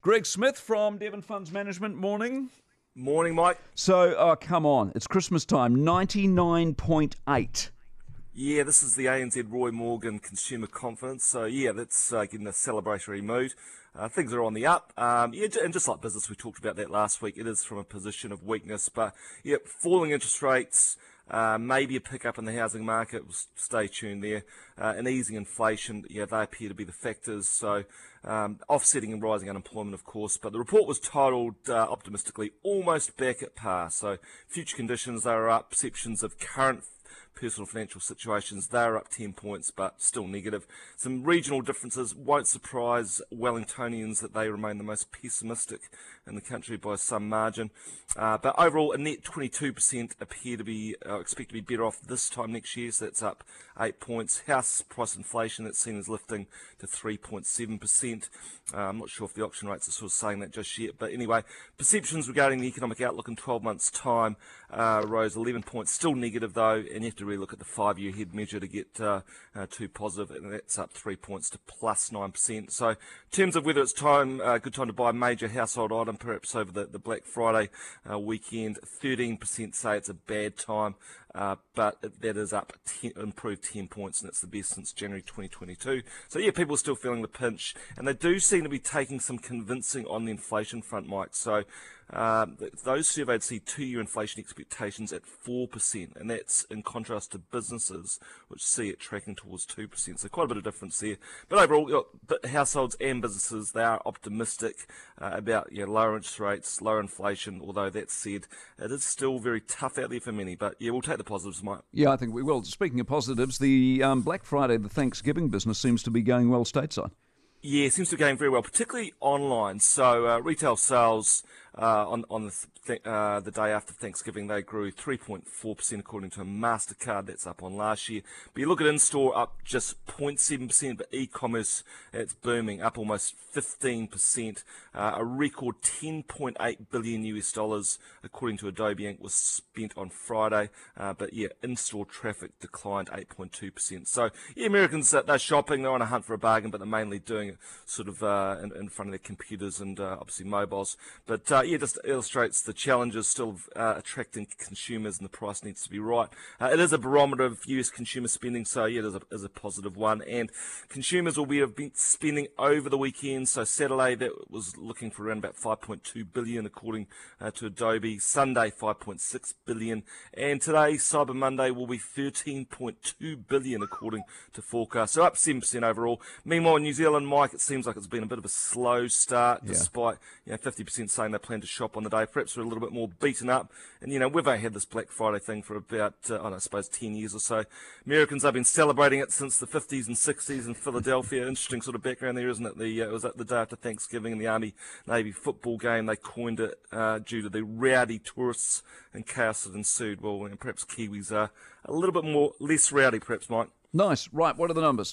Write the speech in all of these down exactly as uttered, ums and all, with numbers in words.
Greg Smith from Devon Funds Management. Morning. Morning, Mike. So, oh, come on. It's Christmas time. ninety-nine point eight. Yeah, this is the A N Z Roy Morgan Consumer Confidence. So, yeah, that's uh, getting a celebratory mood. Uh, things are on the up. Um, yeah, and just like business, we talked about that last week. It is from a position of weakness. But, yeah, falling interest rates, uh, maybe a pickup in the housing market. We'll stay tuned there. Uh, and easing inflation, yeah, they appear to be the factors. So, um, offsetting and rising unemployment, of course. But the report was titled, uh, optimistically, almost back at par. So, future conditions, they are up. Perceptions of current personal financial situations, they're up ten points, but still negative. Some regional differences won't surprise Wellingtonians that they remain the most pessimistic in the country by some margin. Uh, but overall, a net twenty-two percent appear to be, uh, expect to be better off this time next year, so that's up eight points. House price inflation, that's seen as lifting to three point seven percent. Uh, I'm not sure if the auction rates are sort of saying that just yet, but anyway, perceptions regarding the economic outlook in twelve months' time uh, rose eleven points, still negative though, and you have to really look at the five-year head measure to get uh, uh, too positive, and that's up three points to plus nine percent. So in terms of whether it's time, uh, good time to buy a major household item, perhaps over the, the Black Friday uh, weekend, thirteen percent say it's a bad time, uh, but that is up ten, improved ten points, and it's the best since January twenty twenty-two. So yeah, people are still feeling the pinch, and they do seem to be taking some convincing on the inflation front, Mike. So uh, those surveyed see two-year inflation expectations at four percent, and that's in contrast to businesses, which see it tracking towards two percent. So quite a bit of difference there. But overall, you know, households and businesses, they are optimistic uh, about you know, lower interest rates, lower inflation, although that said, it is still very tough out there for many. But yeah, we'll take the positives, Mike. Yeah, I think we will. Speaking of positives, the um, Black Friday, the Thanksgiving business seems to be going well stateside. Yeah, it seems to be going very well, particularly online. So uh, retail sales uh, on on the th- uh, the day after Thanksgiving, they grew three point four percent according to MasterCard. That's up on last year. But you look at in-store, up just zero point seven percent, but e-commerce, it's booming, up almost fifteen percent. Uh, a record ten point eight billion U S dollars, according to Adobe Incorporated, was spent on Friday. Uh, but yeah, in-store traffic declined eight point two percent. So yeah, Americans, uh, they're shopping, they're on a hunt for a bargain, but they're mainly doing it sort of uh, in, in front of their computers and uh, obviously mobiles. But uh, yeah, just illustrates the challenges still of uh, attracting consumers, and the price needs to be right. Uh, it is a barometer of U S consumer spending, so yeah, it is a, is a positive one. And consumers will be have been spending over the weekend. So Saturday, that was looking for around about five point two billion, according uh, to Adobe. Sunday, five point six billion, and today, Cyber Monday, will be thirteen point two billion, according to forecast. So up seven percent overall. Meanwhile, in New Zealand, Mike, it seems like it's been a bit of a slow start, Yeah. despite you know fifty percent saying they plan to shop on the day. Perhaps we're a little bit more beaten up. And you know we've only had this Black Friday thing for about uh, I, don't know, I suppose ten years or so. Americans have been celebrating it since the fifties and sixties in Philadelphia. Interesting sort of background there, isn't it? The uh, it was at the day after Thanksgiving in the Army Navy football game. They coined it uh, due to the rowdy tourists and chaos that ensued. Well, and perhaps Kiwis are a little bit more less rowdy, perhaps, Mike. Nice. Right, what are the numbers?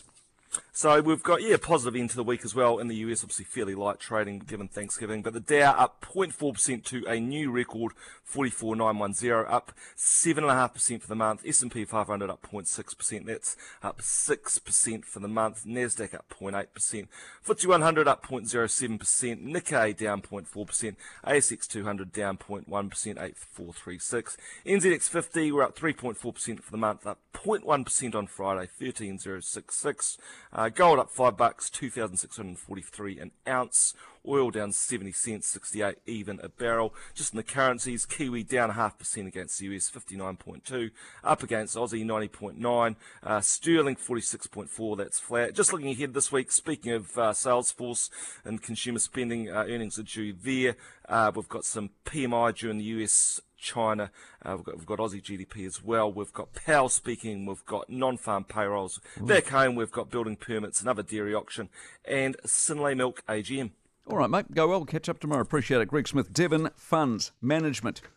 So we've got, yeah, positive end to the week as well. In the U S, obviously fairly light trading given Thanksgiving, but the Dow up zero point four percent to a new record, forty-four thousand nine hundred ten, up seven point five percent for the month. S and P five hundred up zero point six percent, that's up six percent for the month. Nasdaq up zero point eight percent. F T S E one hundred up zero point zero seven percent. Nikkei down zero point four percent. A S X two hundred down zero point one percent, eight four three six. N Z X fifty, we're up three point four percent for the month, up zero point one percent on Friday, thirteen thousand sixty-six. Uh, gold up five bucks, two thousand six hundred forty-three an ounce. Oil down seventy cents, sixty-eight even a barrel. Just in the currencies, Kiwi down half percent against the U S, fifty-nine point two. Up against Aussie, ninety point nine. Uh, Sterling, forty-six point four, that's flat. Just looking ahead this week, speaking of uh, Salesforce and consumer spending, uh, earnings are due there. Uh, we've got some P M I due in the U S, China, uh, we've got we've got Aussie G D P as well. We've got Powell speaking. We've got non-farm payrolls back home. We've got building permits, another dairy auction, and Synlait Milk A G M. All right, mate. Go well. Catch up tomorrow. Appreciate it. Greg Smith, Devon Funds Management.